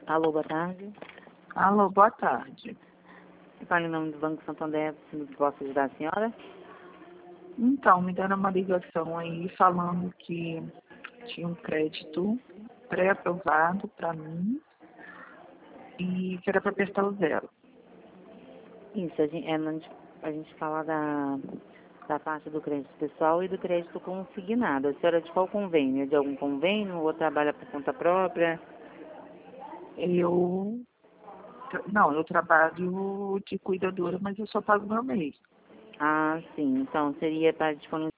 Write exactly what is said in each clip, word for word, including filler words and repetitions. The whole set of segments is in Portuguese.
Alô, boa tarde. Alô, boa tarde. Fala em nome do Banco Santander, se posso ajudar a senhora? Então, me deram uma ligação aí falando que tinha um crédito pré-aprovado para mim e que era para prestar o zero. Isso, a gente, é, a gente, a gente fala da, da parte do crédito pessoal e do crédito consignado. A senhora é de qual convênio? É de algum convênio ou trabalha por conta própria? Eu, não, eu trabalho de cuidadora, mas eu só pago meu mês. Ah, sim. Então, seria para disponibilizar.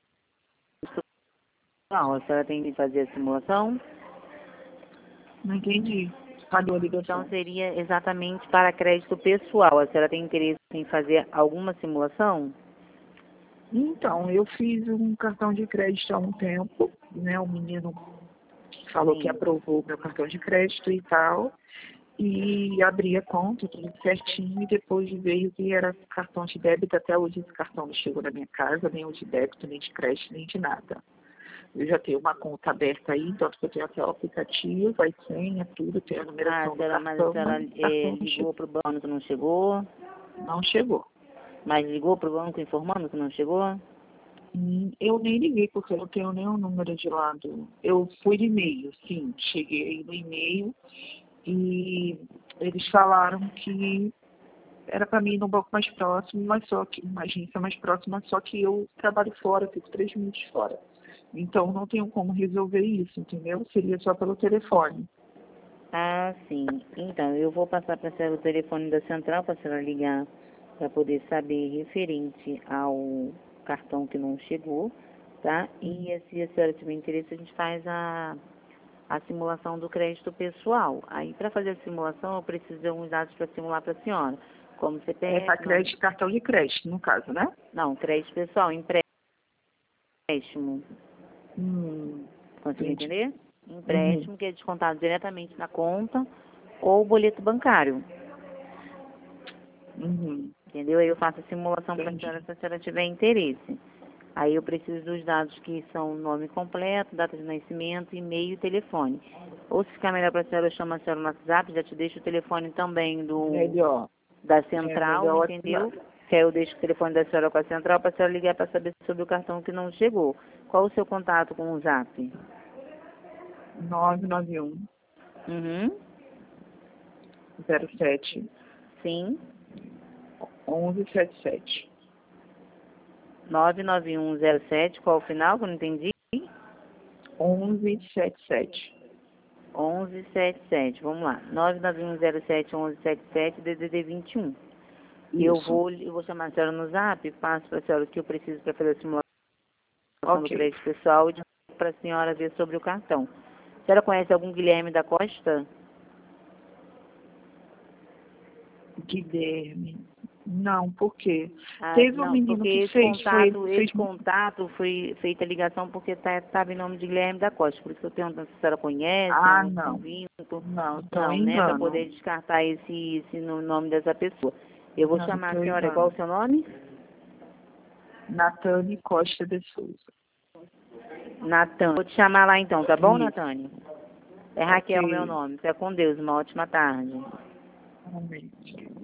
A senhora tem que fazer a simulação? Não entendi. Falhou a Então, ligação. seria exatamente para crédito pessoal. A senhora tem interesse em fazer alguma simulação? Então, eu fiz um cartão de crédito há um tempo, né? O menino falou Sim. que aprovou meu cartão de crédito e tal. E abri a conta, tudo certinho, e depois veio que era cartão de débito. Até hoje esse cartão não chegou na minha casa, nem o de débito, nem de crédito, nem de nada. Eu já tenho uma conta aberta aí, tanto que eu tenho até o aplicativo, a senha, tudo, tenho a Ah, numeração a do senhora, mas a cartão, senhora mas o é, cartão não ligou chegou. para o banco que não chegou? Não chegou. Mas ligou para o banco informando que não chegou? Hum, Eu nem liguei, porque eu não tenho nenhum número de lado. Eu fui de e-mail, sim, cheguei no e-mail e eles falaram que era para mim ir num banco mais próximo, mas só que uma agência mais próxima, só que eu trabalho fora, fico três minutos fora. Então não tenho como resolver isso, entendeu? Seria só pelo telefone. Ah, sim. Então, eu vou passar para a senhora o telefone da central para a senhora ligar para poder saber referente ao cartão que não chegou, tá? E se a senhora tiver interesse, a gente faz a, a simulação do crédito pessoal. Aí, para fazer a simulação, eu preciso de alguns dados para simular para a senhora. Como É C P F, para nome- crédito, cartão de crédito, no caso, né? não, crédito pessoal, empréstimo. Hum, Conseguiu entendi. entender? Uhum, Empréstimo que é descontado diretamente na conta ou boleto bancário. uhum, Entendeu? Aí eu faço a simulação para a entendi. senhora se a senhora tiver interesse. Aí eu preciso dos dados que são nome completo, data de nascimento, e-mail e telefone. Ou se ficar melhor para a senhora, eu chamo a senhora no WhatsApp, já te deixo o telefone também do, Melhor. da É central, melhor entendeu? WhatsApp. Que aí eu deixo o telefone da senhora com a central para a senhora ligar para saber sobre o cartão que não chegou. Qual o seu contato com o Zap? nove nove um Uhum. zero sete Sim. onze setenta e sete. nove nove um zero sete, qual o final que eu não entendi? onze setenta e sete. onze setenta e sete, vamos lá. nove nove um zero sete um um sete sete, D D D vinte e um. Eu Isso. vou, eu vou chamar a senhora no Zap, passo para a senhora o que eu preciso para fazer a simulação do Ok. crédito pessoal e para a senhora ver sobre o cartão. A senhora conhece algum Guilherme da Costa? Guilherme. Não, por quê? Ah, Teve um não, menino porque que esse fez, foi, contato, fez. esse contato foi feita a ligação porque estava em nome de Guilherme da Costa. Por isso que eu pergunto se a senhora conhece, Ah, algum não. vínculo. Não, então é Não, né? Para engano. poder descartar esse, esse no nome dessa pessoa. Eu vou Não, chamar a então é senhora, qual o engano. seu nome? Natane Costa de Souza. Natan. Vou te chamar lá então, tá bom, Isso. Natânia? É Raquel meu Ok. nome. Fica com Deus. Uma ótima tarde. Realmente.